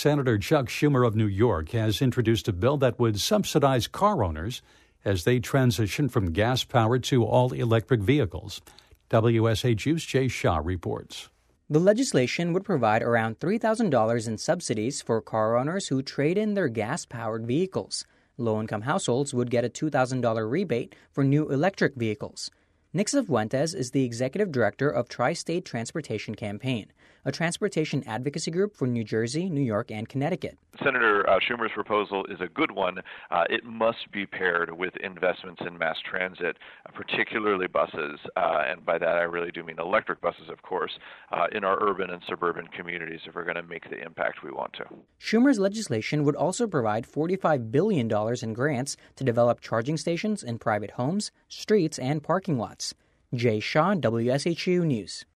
Senator Chuck Schumer of New York has introduced a bill that would subsidize car owners as they transition from gas-powered to all-electric vehicles. WSHU's Jay Shaw reports. The legislation would provide around $3,000 in subsidies for car owners who trade in their gas-powered vehicles. Low-income households would get a $2,000 rebate for new electric vehicles. Nick Cifuentes is the executive director of Tri-State Transportation Campaign, a transportation advocacy group for New Jersey, New York, and Connecticut. Senator Schumer's proposal is a good one. It must be paired with investments in mass transit, particularly buses, and by that I really do mean electric buses, of course, in our urban and suburban communities if we're going to make the impact we want to. Schumer's legislation would also provide $45 billion in grants to develop charging stations in private homes, streets, and parking lots. Jay Shaw, WSHU News.